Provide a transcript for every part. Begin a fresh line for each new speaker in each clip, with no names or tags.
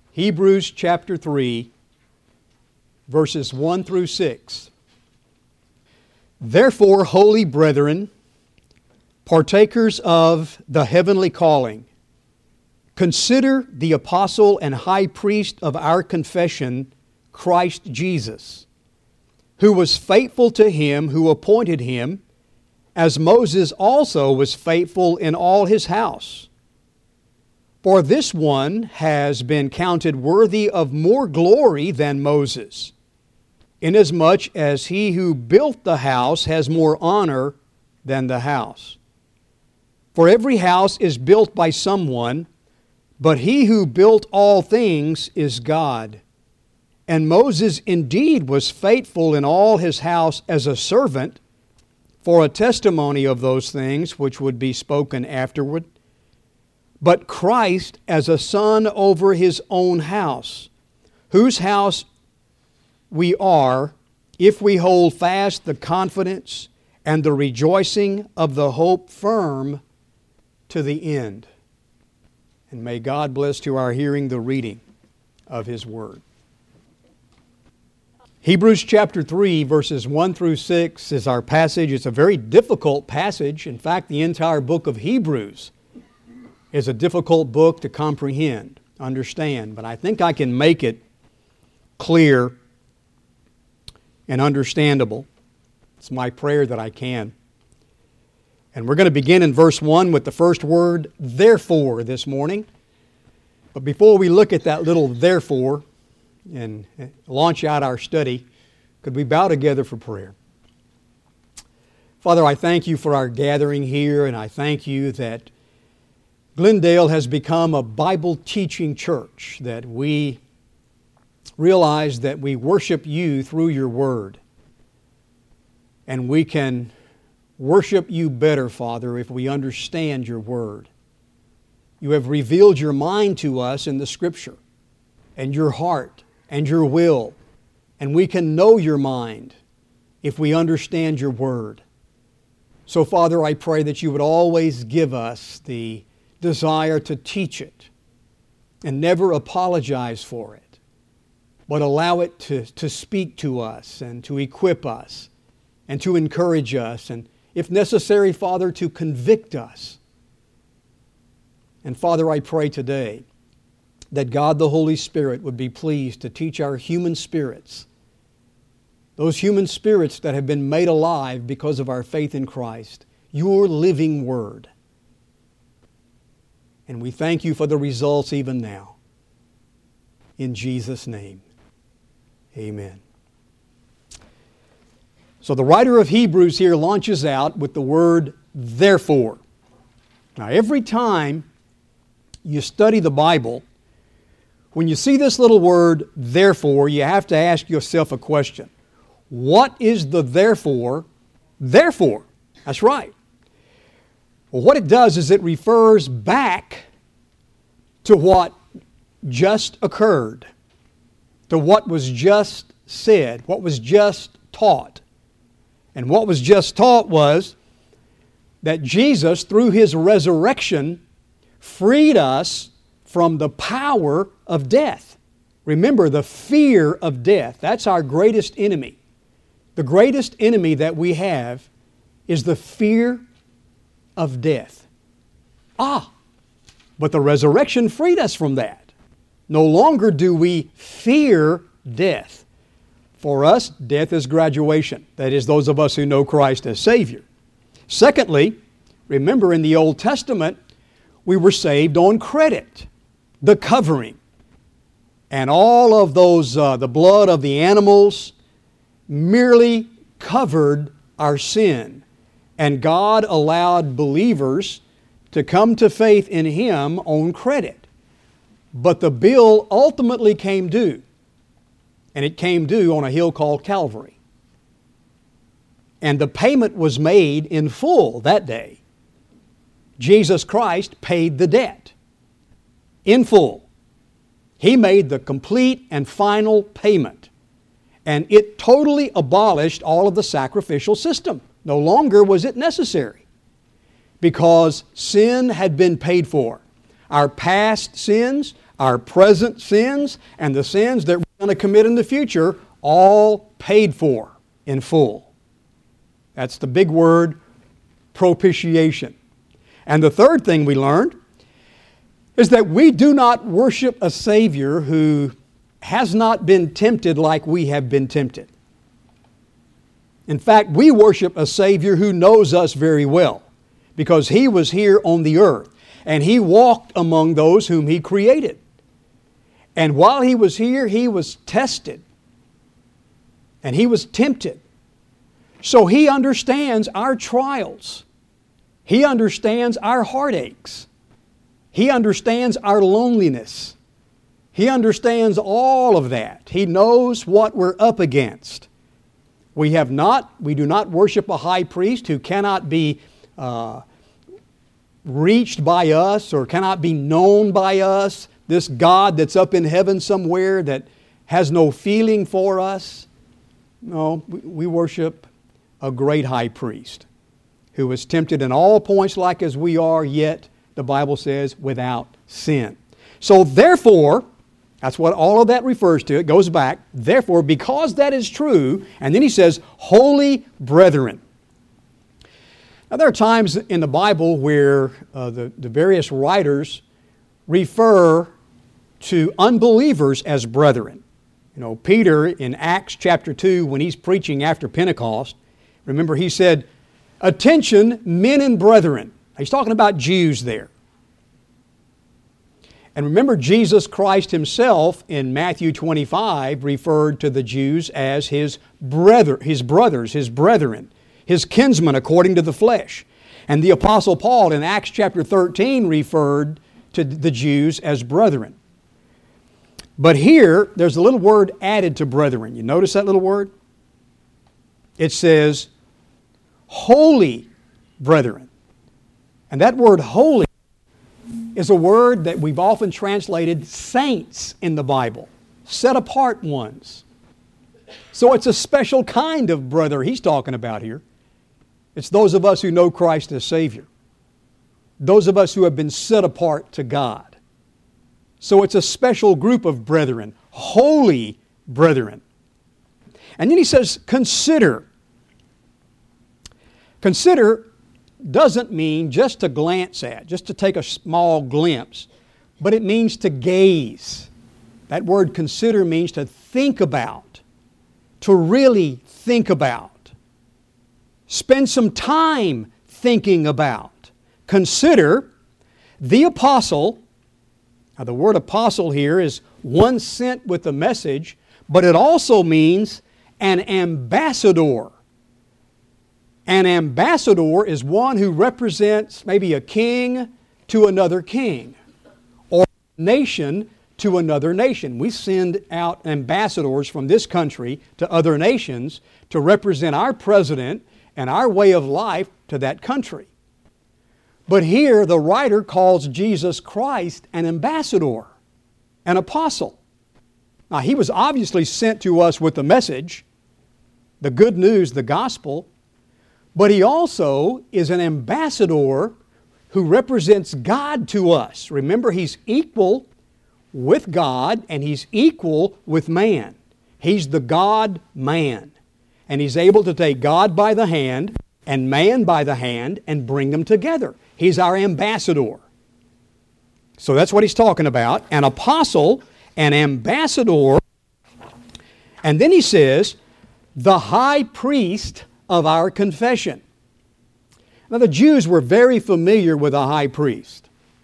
Hebrews chapter 3, verses 1 through 6. Therefore, holy brethren, partakers of the heavenly calling, consider the apostle and high priest of our confession, Christ Jesus, who was faithful to him who appointed him, as Moses also was faithful in all his house. For this one has been counted worthy of more glory than Moses, inasmuch as he who built the house has more honor than the house. For every house is built by someone, but he who built all things is God. And Moses indeed was faithful in all his house as a servant, for a testimony of those things which would be spoken afterward. But Christ as a son over his own house, whose house we are, if we hold fast the confidence and the rejoicing of the hope firm to the end. And may God bless to our hearing the reading of His Word. Hebrews chapter 3, verses 1 through 6 is our passage. It's a very difficult passage. In fact, the entire book of Hebrews is a difficult book to comprehend, understand. But I think I can make it clear and understandable. It's my prayer that I can. And we're going to begin in verse 1 with the first word, therefore, this morning. But before we look at that little therefore and launch out our study, could we bow together for prayer? Father, I thank You for our gathering here, and I thank You that Glendale has become a Bible-teaching church, that we realize that we worship You through Your Word. And we can worship You better, Father, if we understand Your Word. You have revealed Your mind to us in the Scripture, and Your heart, and Your will. And we can know Your mind if we understand Your Word. So, Father, I pray that You would always give us the desire to teach it and never apologize for it, but allow it to speak to us and to equip us and to encourage us and, if necessary, Father, to convict us. And Father, I pray today that God the Holy Spirit would be pleased to teach our human spirits, those human spirits that have been made alive because of our faith in Christ, Your living Word. And we thank You for the results even now. In Jesus' name, amen. So the writer of Hebrews here launches out with the word therefore. Now every time you study the Bible, when you see this little word therefore, you have to ask yourself a question. What is the therefore? Therefore. That's right. Well, what it does is it refers back to what just occurred, to what was just said, what was just taught. And what was just taught was that Jesus, through His resurrection, freed us from the power of death. Remember, the fear of death. That's our greatest enemy. The greatest enemy that we have is the fear of death. But the resurrection freed us from that. No longer do we fear death. For us, death is graduation. That is, those of us who know Christ as Savior. Secondly, remember in the Old Testament, we were saved on credit, the covering. And all of those, the blood of the animals merely covered our sin. And God allowed believers to come to faith in Him on credit. But the bill ultimately came due. And it came due on a hill called Calvary. And the payment was made in full that day. Jesus Christ paid the debt in full. He made the complete and final payment. And it totally abolished all of the sacrificial system. No longer was it necessary, because sin had been paid for. our past sins, our present sins, and the sins that we're going to commit in the future, all paid for in full. That's the big word, propitiation. And the third thing we learned is that we do not worship a Savior who has not been tempted like we have been tempted. In fact, we worship a Savior who knows us very well, because He was here on the earth and He walked among those whom He created. And while He was here, He was tested and He was tempted. So He understands our trials. He understands our heartaches. He understands our loneliness. He understands all of that. He knows what we're up against. We do not worship a high priest who cannot be reached by us or cannot be known by us. This God that's up in heaven somewhere that has no feeling for us. No, we worship a great high priest who was tempted in all points like as we are, yet, the Bible says, without sin. So therefore, that's what all of that refers to. It goes back. Therefore, because that is true, and then he says, holy brethren. Now there are times in the Bible where the various writers refer to unbelievers as brethren. You know, Peter in Acts chapter 2, when he's preaching after Pentecost, remember he said, attention, men and brethren. He's talking about Jews there. And remember, Jesus Christ Himself in Matthew 25 referred to the Jews as His brothers, His brethren, His kinsmen according to the flesh. And the Apostle Paul in Acts chapter 13 referred to the Jews as brethren. But here, there's a little word added to brethren. You notice that little word? It says, holy brethren. And that word holy is a word that we've often translated saints in the Bible, set apart ones. So it's a special kind of brother he's talking about here. It's those of us who know Christ as Savior. Those of us who have been set apart to God. So it's a special group of brethren, holy brethren. And then he says, consider. Consider doesn't mean just to glance at, just to take a small glimpse, but it means to gaze. That word consider means to think about, to really think about. Spend some time thinking about. Consider the apostle. Now the word apostle here is one sent with the message, but it also means an ambassador. An ambassador is one who represents maybe a king to another king or a nation to another nation. We send out ambassadors from this country to other nations to represent our president and our way of life to that country. But here the writer calls Jesus Christ an ambassador, an apostle. Now He was obviously sent to us with the message, the good news, the gospel, but He also is an ambassador who represents God to us. Remember, He's equal with God and He's equal with man. He's the God-man. And He's able to take God by the hand and man by the hand and bring them together. He's our ambassador. So that's what he's talking about. An apostle, an ambassador. And then he says, the high priest of our confession. Now the Jews were very familiar with a high priest,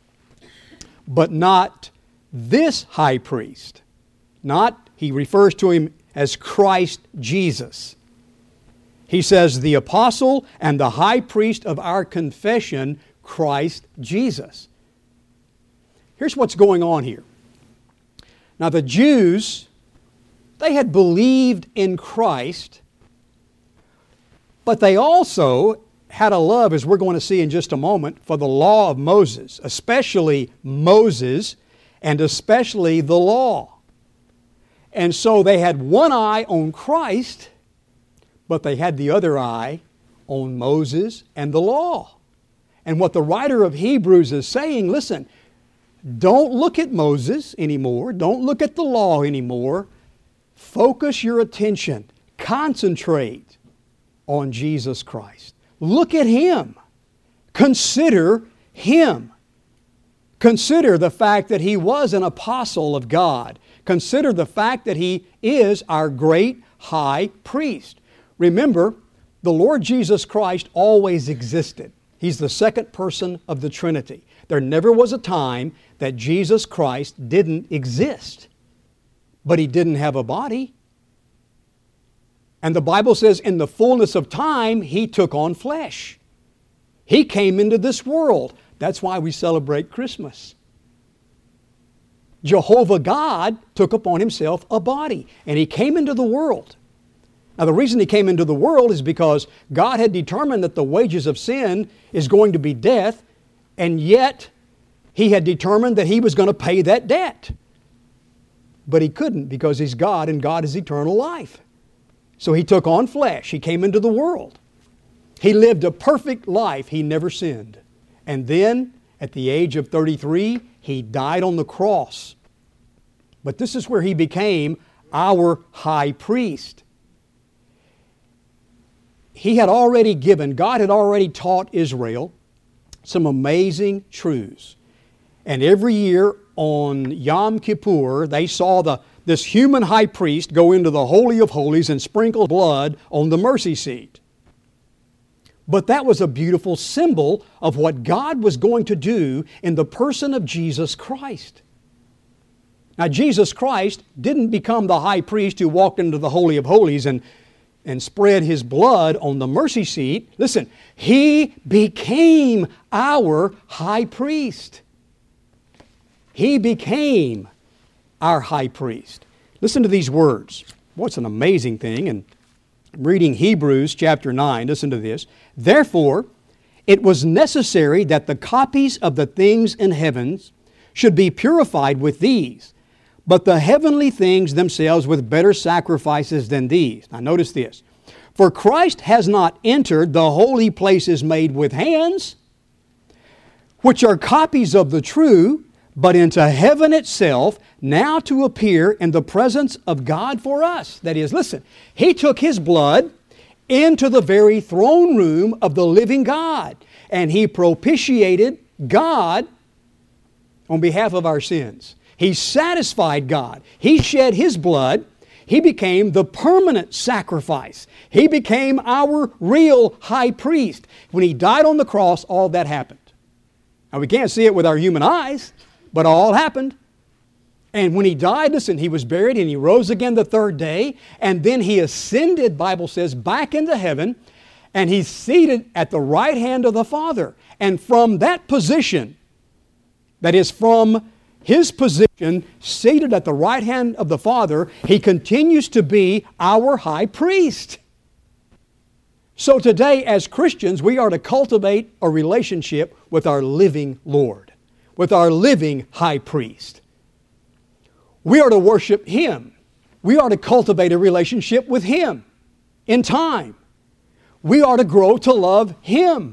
but not this high priest. He refers to Him as Christ Jesus. He says the apostle and the high priest of our confession, Christ Jesus. Here's what's going on here. Now the Jews, they had believed in Christ, but they also had a love, as we're going to see in just a moment, for the law of Moses, especially Moses and especially the law. And so they had one eye on Christ, but they had the other eye on Moses and the law. And what the writer of Hebrews is saying, listen, Don't look at Moses anymore. Don't look at the law anymore. Focus your attention. Concentrate on Jesus Christ. Look at Him. Consider Him. Consider the fact that He was an apostle of God. Consider the fact that He is our great high priest. Remember, the Lord Jesus Christ always existed. He's the second person of the Trinity. There never was a time that Jesus Christ didn't exist. But He didn't have a body. And the Bible says in the fullness of time, He took on flesh. He came into this world. That's why we celebrate Christmas. Jehovah God took upon Himself a body, and He came into the world. Now, the reason He came into the world is because God had determined that the wages of sin is going to be death, and yet He had determined that He was going to pay that debt. But He couldn't, because He's God and God is eternal life. So He took on flesh. He came into the world. He lived a perfect life. He never sinned. And then, at the age of 33, He died on the cross. But this is where He became our high priest. God had already taught Israel some amazing truths. And every year on Yom Kippur, they saw this human high priest go into the Holy of Holies and sprinkle blood on the mercy seat. But that was a beautiful symbol of what God was going to do in the person of Jesus Christ. Now, Jesus Christ didn't become the high priest who walked into the Holy of Holies and spread His blood on the mercy seat. Listen, He became our high priest. He became our high priest. Listen to these words. What's an amazing thing. And reading Hebrews chapter 9, listen to this. Therefore, it was necessary that the copies of the things in heavens should be purified with these, but the heavenly things themselves with better sacrifices than these. Now notice this. For Christ has not entered the holy places made with hands, which are copies of the true, but into heaven itself, now to appear in the presence of God for us. That is, listen, He took His blood into the very throne room of the living God, and He propitiated God on behalf of our sins. He satisfied God. He shed His blood. He became the permanent sacrifice. He became our real high priest. When He died on the cross, all that happened. Now, we can't see it with our human eyes, but all happened. And when He died, listen, He was buried and He rose again the third day. And then He ascended, Bible says, back into heaven. And He's seated at the right hand of the Father. And from that position, that is from His position, seated at the right hand of the Father, He continues to be our high priest. So today, as Christians, we are to cultivate a relationship with our living Lord, with our living high priest. We are to worship Him. We are to cultivate a relationship with Him in time. We are to grow to love Him.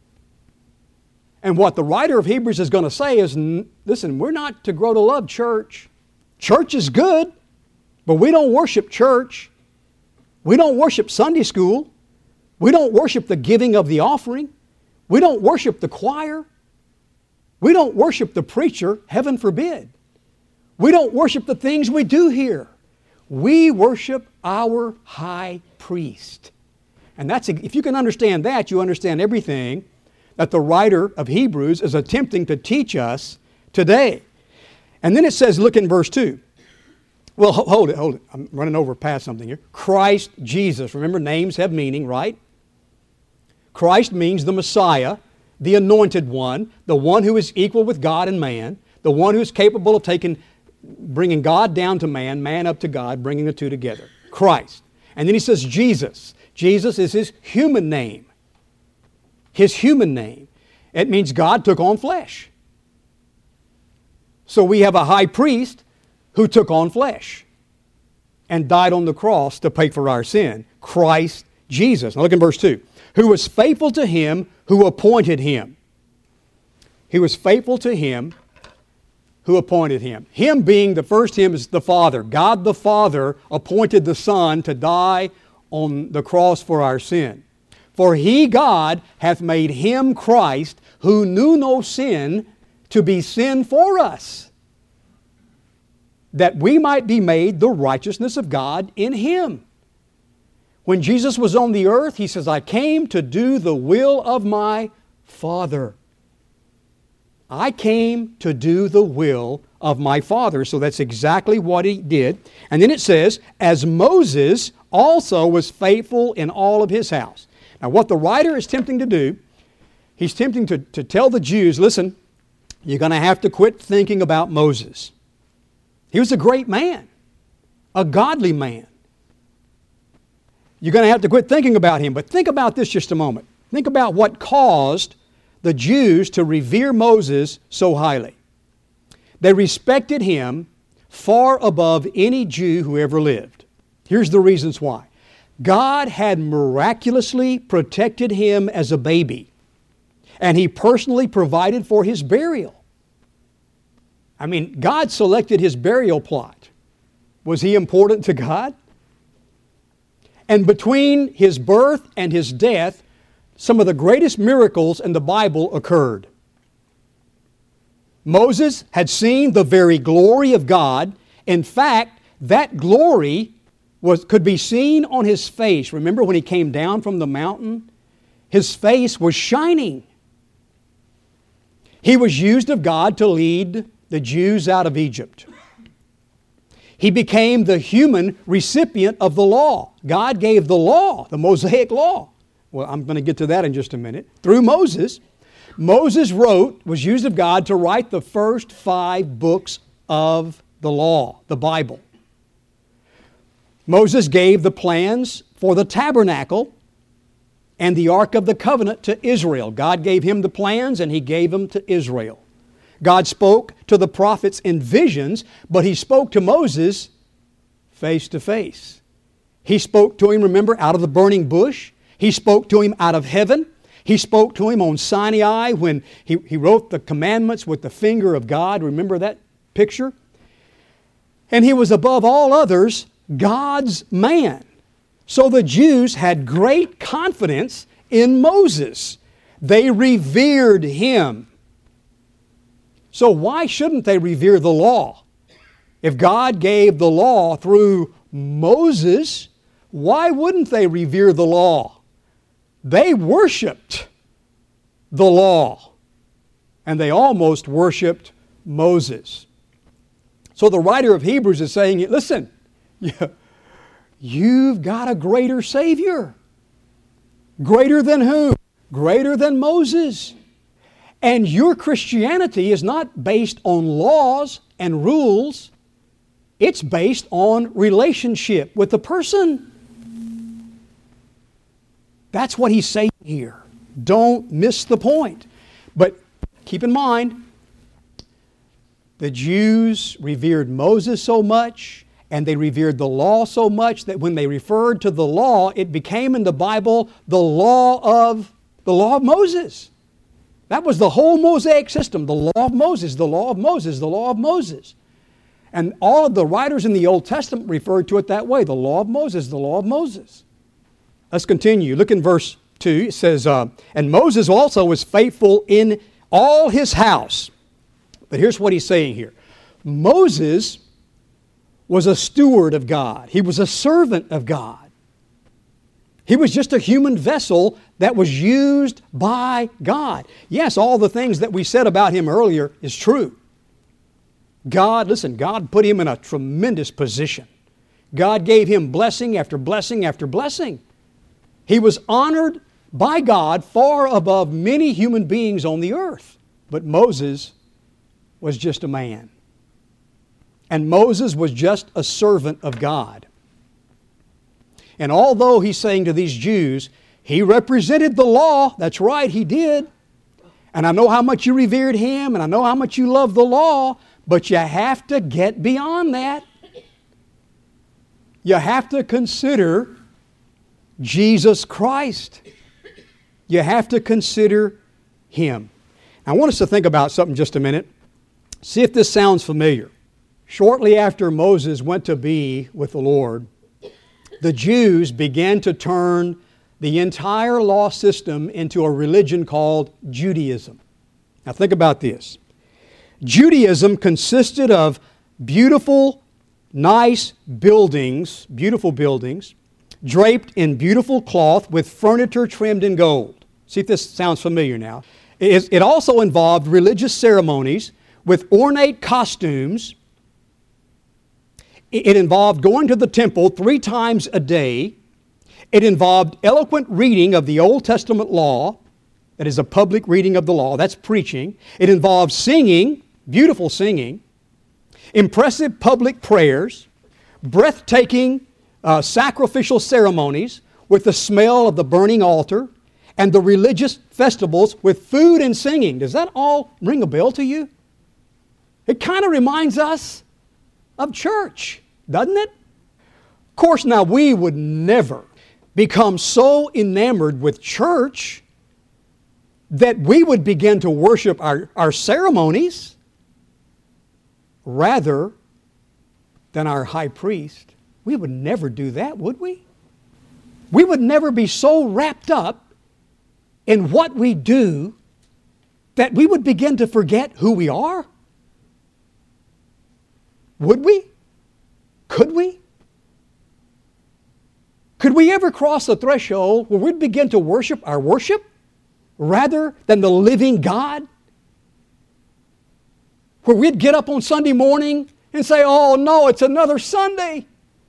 And what the writer of Hebrews is going to say is, listen, we're not to grow to love church. Church is good, but we don't worship church. We don't worship Sunday school. We don't worship the giving of the offering. We don't worship the choir. We don't worship the preacher, heaven forbid. We don't worship the things we do here. We worship our high priest. And if you can understand that, you understand everything that the writer of Hebrews is attempting to teach us today. And then it says, look in verse 2. Well, hold it. I'm running over past something here. Christ Jesus. Remember, names have meaning, right? Christ means the Messiah, the Anointed One, the one who is equal with God and man, the one who is capable of bringing God down to man, man up to God, bringing the two together. Christ. And then he says Jesus. Jesus is His human name. His human name. It means God took on flesh. So we have a high priest who took on flesh and died on the cross to pay for our sin. Christ Jesus. Now look in verse 2. Who was faithful to Him who appointed Him. He was faithful to Him who appointed him. Him being, the first him is the Father. God the Father appointed the Son to die on the cross for our sin. For he, God, hath made him Christ, who knew no sin, to be sin for us, that we might be made the righteousness of God in him. When Jesus was on the earth, he says, I came to do the will of my Father. I came to do the will of my Father. So that's exactly what he did. And then it says, as Moses also was faithful in all of his house. Now what the writer is tempting to do, he's tempting to tell the Jews, listen, you're going to have to quit thinking about Moses. He was a great man, a godly man. You're going to have to quit thinking about him. But think about this just a moment. Think about what caused the Jews to revere Moses so highly. They respected him far above any Jew who ever lived. Here's the reasons why. God had miraculously protected him as a baby, and he personally provided for his burial. I mean, God selected his burial plot. Was he important to God? And between his birth and his death, some of the greatest miracles in the Bible occurred. Moses had seen the very glory of God. In fact, that glory could be seen on his face. Remember when he came down from the mountain? His face was shining. He was used of God to lead the Jews out of Egypt. He became the human recipient of the law. God gave the law, the Mosaic law. Well, I'm going to get to that in just a minute. Through Moses, Moses was used of God to write the first 5 books of the law, the Bible. Moses gave the plans for the tabernacle and the Ark of the Covenant to Israel. God gave him the plans and he gave them to Israel. God spoke to the prophets in visions, but he spoke to Moses face to face. He spoke to him, remember, out of the burning bush. He spoke to him out of heaven. He spoke to him on Sinai when he wrote the commandments with the finger of God. Remember that picture? And he was above all others God's man. So the Jews had great confidence in Moses. They revered him. So why shouldn't they revere the law? If God gave the law through Moses, why wouldn't they revere the law? They worshiped the law, and they almost worshiped Moses. So the writer of Hebrews is saying, listen, you've got a greater Savior. Greater than who? Greater than Moses. And your Christianity is not based on laws and rules. It's based on relationship with the person. That's what he's saying here. Don't miss the point. But keep in mind, the Jews revered Moses so much, and they revered the law so much that when they referred to the law, it became in the Bible the law of Moses. That was the whole Mosaic system, the law of Moses, the law of Moses, the law of Moses. And all of the writers in the Old Testament referred to it that way, the law of Moses, the law of Moses. Let's continue. Look in verse 2. It says, and Moses also was faithful in all his house. But here's what he's saying here. Moses was a steward of God. He was a servant of God. He was just a human vessel that was used by God. Yes, all the things that we said about him earlier is true. God put him in a tremendous position. God gave him blessing after blessing after blessing. He was honored by God far above many human beings on the earth. But Moses was just a man. And Moses was just a servant of God. And although he's saying to these Jews, he represented the law, that's right, he did. And I know how much you revered him, and I know how much you love the law, but you have to get beyond that. You have to consider Jesus Christ. You have to consider him. I want us to think about something just a minute. See if this sounds familiar. Shortly after Moses went to be with the Lord, the Jews began to turn the entire law system into a religion called Judaism. Now think about this. Judaism consisted of beautiful, nice buildings, beautiful buildings, draped in beautiful cloth with furniture trimmed in gold. See if this sounds familiar now. It also involved religious ceremonies with ornate costumes. It involved going to the temple 3 times a day. It involved eloquent reading of the Old Testament law. That is a public reading of the law. That's preaching. It involved singing, beautiful singing, impressive public prayers, breathtaking sacrificial ceremonies with the smell of the burning altar, and the religious festivals with food and singing. Does that all ring a bell to you? It kind of reminds us of church, doesn't it? Of course, now we would never become so enamored with church that we would begin to worship our ceremonies rather than our high priest. We would never do that, would we? We would never be so wrapped up in what we do that we would begin to forget who we are. Would we? Could we? Could we ever cross the threshold where we'd begin to worship our worship rather than the living God? Where we'd get up on Sunday morning and say, oh no, it's another Sunday.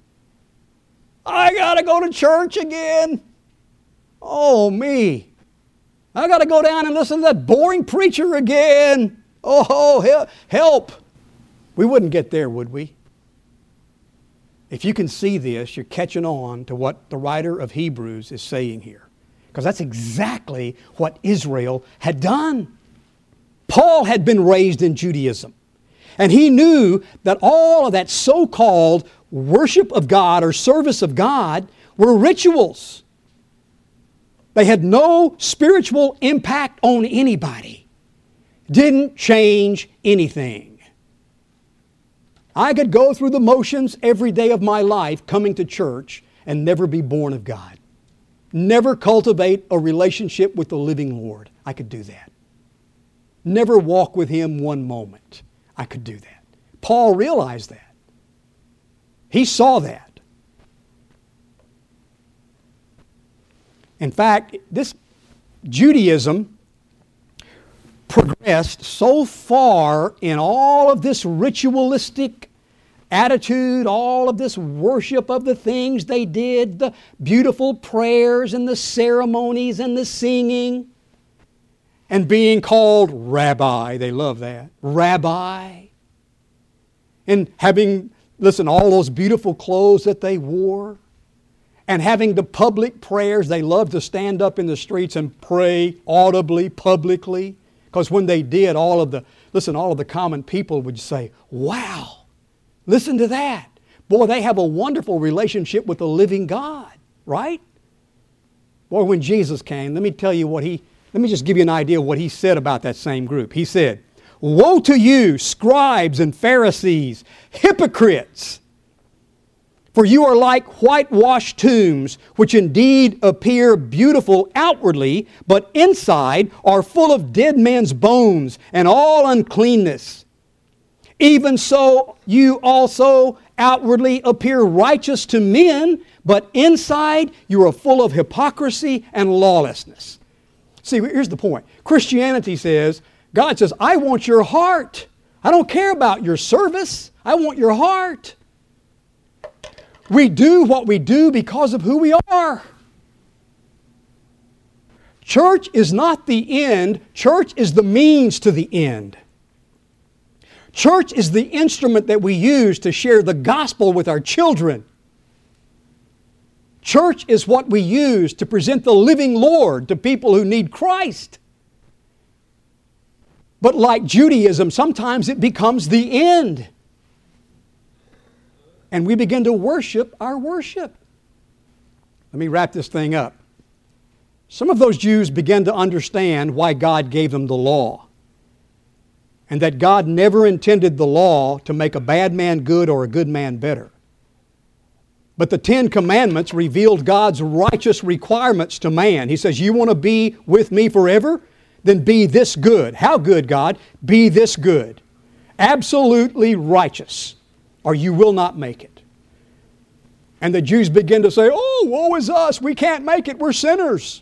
I gotta go to church again. Oh me. I gotta go down and listen to that boring preacher again. Oh, help. We wouldn't get there, would we? If you can see this, you're catching on to what the writer of Hebrews is saying here. Because that's exactly what Israel had done. Paul had been raised in Judaism. And he knew that all of that so-called worship of God or service of God were rituals. They had no spiritual impact on anybody. Didn't change anything. I could go through the motions every day of my life coming to church and never be born of God. Never cultivate a relationship with the living Lord. I could do that. Never walk with Him one moment. I could do that. Paul realized that. He saw that. In fact, this Judaism progressed so far in all of this ritualistic attitude, all of this worship of the things they did, the beautiful prayers and the ceremonies and the singing, and being called rabbi. They love that. Rabbi. And having, listen, all those beautiful clothes that they wore. And having the public prayers. They loved to stand up in the streets and pray audibly, publicly. Because when they did, all of the common people would say, wow, listen to that. Boy, they have a wonderful relationship with the living God, right? Boy, when Jesus came, let me just give you an idea of what He said about that same group. He said, woe to you, scribes and Pharisees, hypocrites! For you are like whitewashed tombs, which indeed appear beautiful outwardly, but inside are full of dead men's bones and all uncleanness. Even so, you also outwardly appear righteous to men, but inside you are full of hypocrisy and lawlessness. See, here's the point. Christianity says, God says, I want your heart. I don't care about your service. I want your heart. We do what we do because of who we are. Church is not the end. Church is the means to the end. Church is the instrument that we use to share the gospel with our children. Church is what we use to present the living Lord to people who need Christ. But like Judaism, sometimes it becomes the end. And we begin to worship our worship. Let me wrap this thing up. Some of those Jews began to understand why God gave them the law. and that God never intended the law to make a bad man good or a good man better. But the Ten Commandments revealed God's righteous requirements to man. He says, you want to be with me forever? Then be this good. How good, God? Be this good. Absolutely righteous, or you will not make it. And the Jews begin to say, oh, woe is us. We can't make it. We're sinners.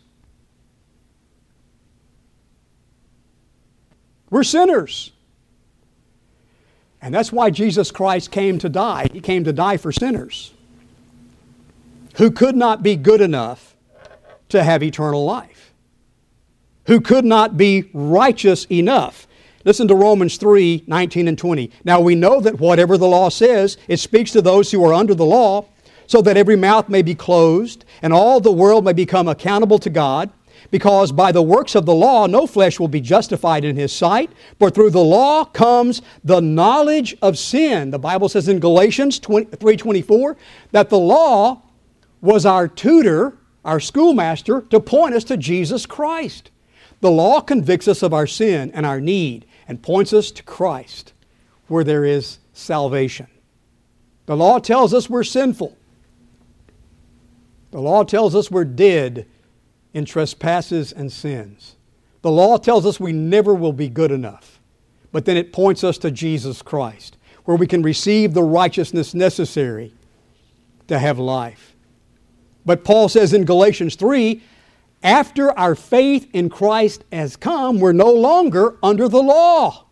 We're sinners. And that's why Jesus Christ came to die. He came to die for sinners who could not be good enough to have eternal life, who could not be righteous enough. Listen to Romans 3, 19 and 20. Now we know that whatever the law says, it speaks to those who are under the law, so that every mouth may be closed, and all the world may become accountable to God. Because by the works of the law, no flesh will be justified in His sight, for through the law comes the knowledge of sin. The Bible says in Galatians 3:24 that the law was our tutor, our schoolmaster, to point us to Jesus Christ. The law convicts us of our sin and our need and points us to Christ, where there is salvation. The law tells us we're sinful. The law tells us we're dead in trespasses and sins. The law tells us we never will be good enough. But then it points us to Jesus Christ, where we can receive the righteousness necessary to have life. But Paul says in Galatians 3, after our faith in Christ has come, we're no longer under the law.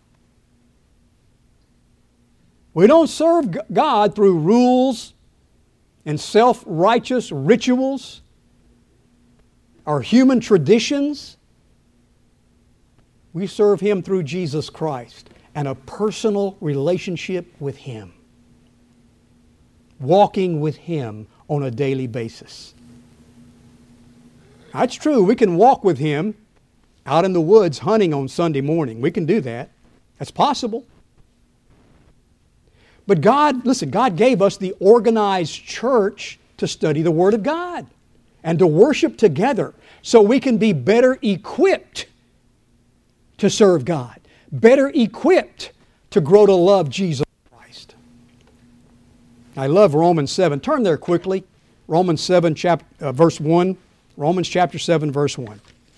We don't serve God through rules and self-righteous rituals or human traditions. We serve Him through Jesus Christ and a personal relationship with Him, walking with Him on a daily basis. That's true. We can walk with Him out in the woods hunting on Sunday morning. We can do that. That's possible. But God, listen, God gave us the organized church to study the Word of God and to worship together so we can be better equipped to serve God, better equipped to grow to love Jesus Christ. I love Romans 7. Turn there quickly. Romans 7, verse 1. Romans chapter 7, verse 1.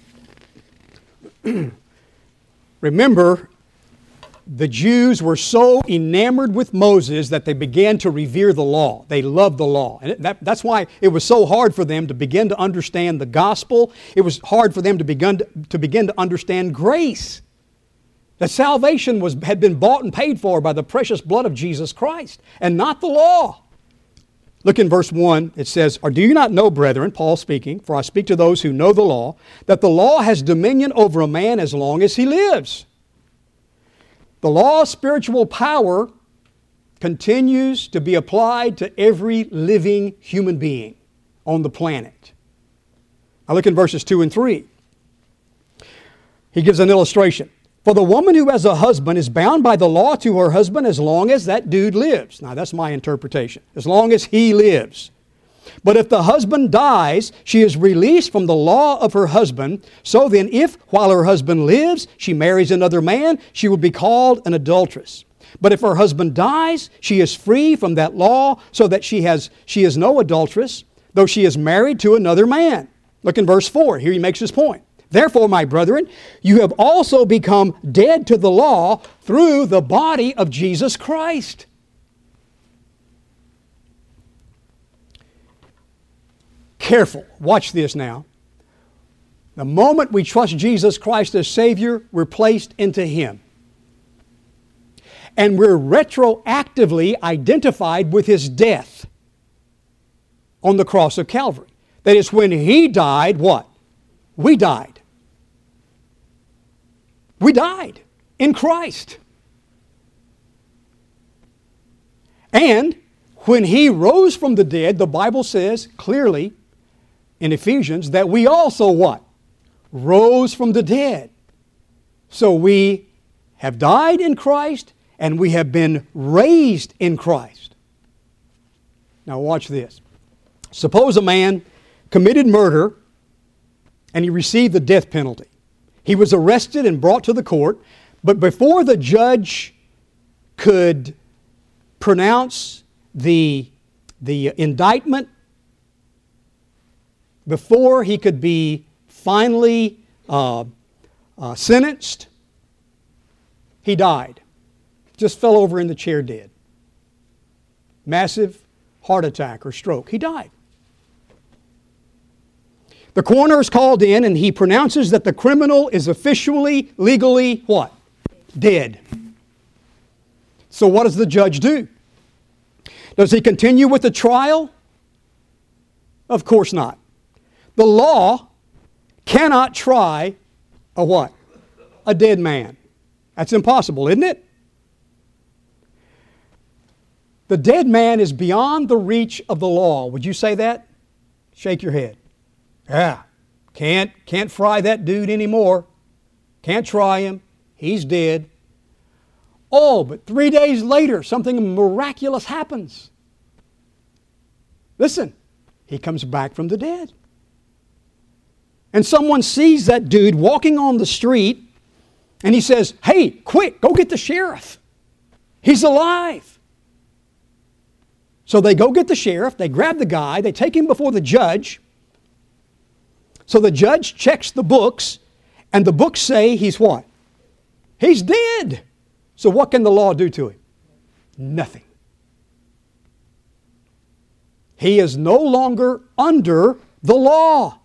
Remember, the Jews were so enamored with Moses that they began to revere the law. They loved the law. And that's why it was so hard for them to begin to understand the gospel. It was hard for them to begin to understand grace. That salvation had been bought and paid for by the precious blood of Jesus Christ and not the law. Look in verse 1. It says, or do you not know, brethren, Paul speaking, for I speak to those who know the law, that the law has dominion over a man as long as he lives. The law of spiritual power continues to be applied to every living human being on the planet. Now look in verses 2 and 3. He gives an illustration. For the woman who has a husband is bound by the law to her husband as long as that dude lives. Now that's my interpretation. As long as he lives. But if the husband dies, she is released from the law of her husband. So then if, while her husband lives, she marries another man, she will be called an adulteress. But if her husband dies, she is free from that law, so that she is no adulteress, though she is married to another man. Look in verse 4. Here he makes his point. Therefore, my brethren, you have also become dead to the law through the body of Jesus Christ. Careful. Watch this now. The moment we trust Jesus Christ as Savior, we're placed into Him. And we're retroactively identified with His death on the cross of Calvary. That is, when He died, what? We died. We died in Christ. And when He rose from the dead, the Bible says clearly in Ephesians that we also what? Rose from the dead. So we have died in Christ and we have been raised in Christ. Now watch this. Suppose a man committed murder and he received the death penalty. He was arrested and brought to the court, But before the judge could pronounce the indictment, before he could be finally sentenced, he died. Just fell over in the chair dead. Massive heart attack or stroke. He died. The coroner is called in and he pronounces that the criminal is officially, legally, what? Dead. So what does the judge do? Does he continue with the trial? Of course not. The law cannot try a what? A dead man. That's impossible, isn't it? The dead man is beyond the reach of the law. Would you say that? Shake your head. Yeah. Can't fry that dude anymore. Can't try him. He's dead. Oh, but 3 days later, something miraculous happens. Listen, he comes back from the dead. And someone sees that dude walking on the street and he says, hey, quick, go get the sheriff. He's alive. So they go get the sheriff, they grab the guy, they take him before the judge. So the judge checks the books, and the books say he's what? He's dead. So what can the law do to him? Nothing. He is no longer under the law.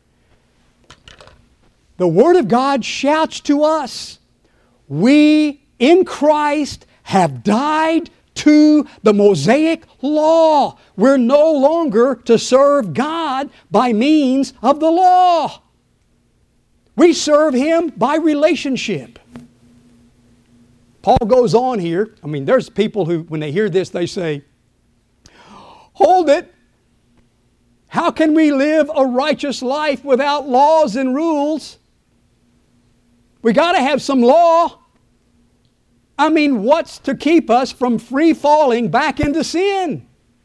The Word of God shouts to us, we in Christ have died to the Mosaic law. We're no longer to serve God by means of the law. We serve Him by relationship. Paul goes on here. I mean, there's people who, when they hear this, they say, hold it. How can we live a righteous life without laws and rules? We got to have some law. I mean, what's to keep us from free falling back into sin?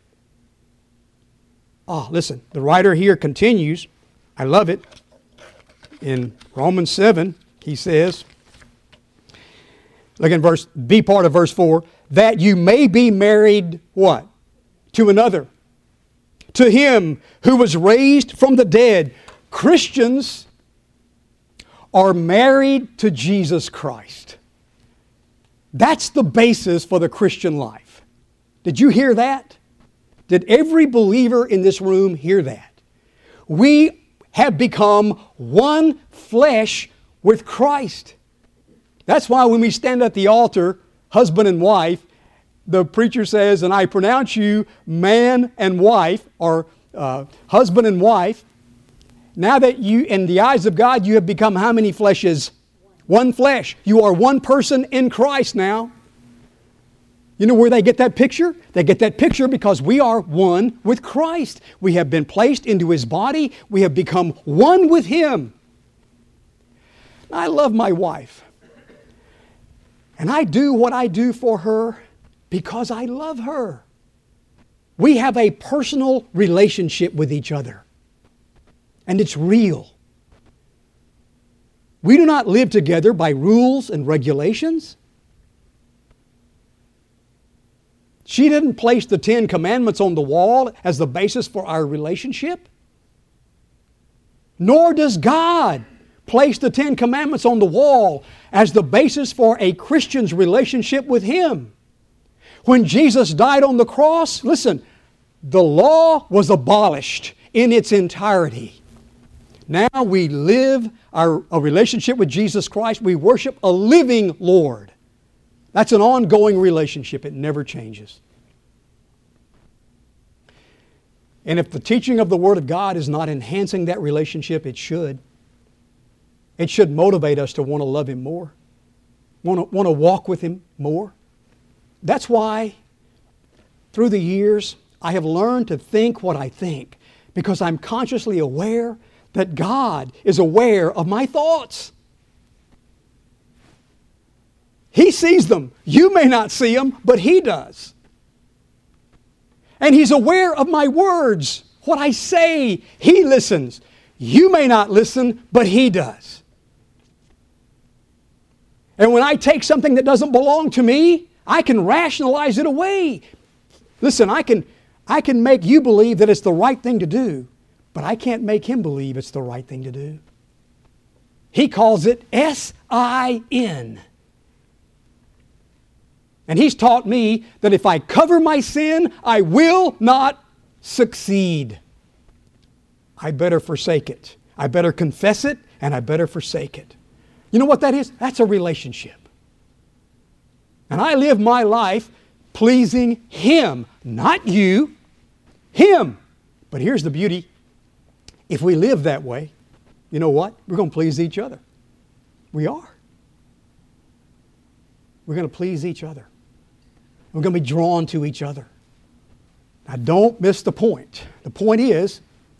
Oh, listen, the writer here continues. I love it. In Romans 7, he says, look in B part of verse 4, that you may be married, what? To another. To Him who was raised from the dead. Christians are married to Jesus Christ. That's the basis for the Christian life. Did you hear that? Did every believer in this room hear that? We have become one flesh with Christ. That's why when we stand at the altar, husband and wife, the preacher says, and I pronounce you man and wife, or husband and wife. Now that you, in the eyes of God, you have become how many fleshes? One flesh. You are one person in Christ now. You know where they get that picture? They get that picture because we are one with Christ. We have been placed into His body. We have become one with Him. I love my wife. And I do what I do for her because I love her. We have a personal relationship with each other. And it's real. We do not live together by rules and regulations. She didn't place the 10 Commandments on the wall as the basis for our relationship. Nor does God place the 10 Commandments on the wall as the basis for a Christian's relationship with Him. When Jesus died on the cross, listen, the law was abolished in its entirety. Now we live a relationship with Jesus Christ. We worship a living Lord. That's an ongoing relationship. It never changes. And if the teaching of the Word of God is not enhancing that relationship, it should. It should motivate us to want to love Him more, want to walk with Him more. That's why, through the years, I have learned to think what I think, because I'm consciously aware that God is aware of my thoughts. He sees them. You may not see them, but He does. And He's aware of my words, what I say. He listens. You may not listen, but He does. And when I take something that doesn't belong to me, I can rationalize it away. Listen, I can make you believe that it's the right thing to do, but I can't make him believe it's the right thing to do. He calls it S-I-N. And he's taught me that if I cover my sin, I will not succeed. I better forsake it. I better confess it, and I better forsake it. You know what that is? That's a relationship. And I live my life pleasing him, not you, him. But here's the beauty. If we live that way, you know what? We're going to please each other. We are. We're going to please each other. We're going to be drawn to each other. Now, don't miss the point. The point is,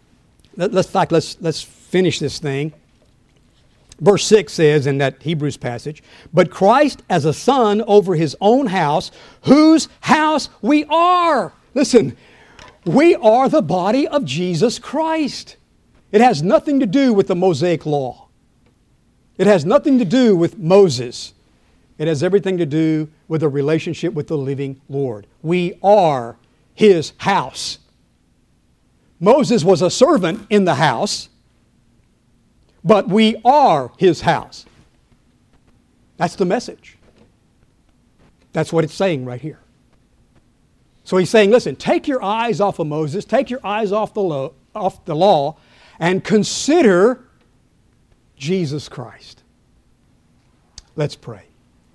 let's finish this thing. Verse 6 says in that Hebrews passage, but Christ as a son over his own house, whose house we are. Listen, we are the body of Jesus Christ. It has nothing to do with the Mosaic law. It has nothing to do with Moses. It has everything to do with a relationship with the living Lord. We are his house. Moses was a servant in the house, but we are his house. That's the message. That's what it's saying right here. So he's saying, listen, take your eyes off of Moses, take your eyes off the law, and consider Jesus Christ. Let's pray.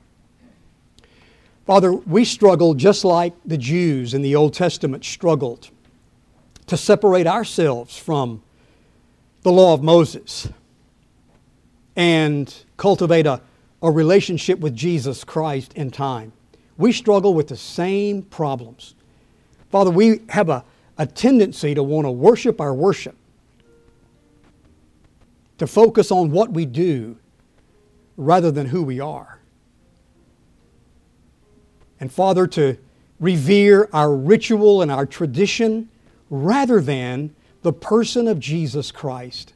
Father, we struggle just like the Jews in the Old Testament struggled to separate ourselves from the law of Moses and cultivate a relationship with Jesus Christ in time. We struggle with the same problems. Father, we have a tendency to want to worship our worship, to focus on what we do rather than who we are. And Father, to revere our ritual and our tradition rather than the person of Jesus Christ.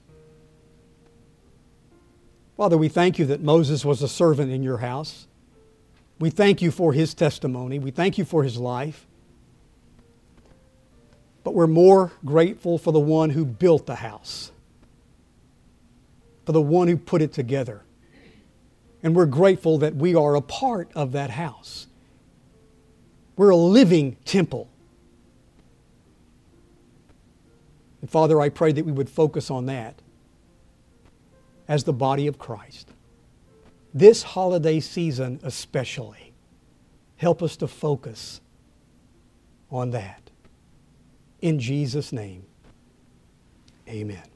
Father, we thank you that Moses was a servant in your house. We thank you for his testimony. We thank you for his life. But we're more grateful for the one who built the house, for the one who put it together. And we're grateful that we are a part of that house. We're a living temple. And Father, I pray that we would focus on that as the body of Christ. This holiday season especially, help us to focus on that. In Jesus' name, amen.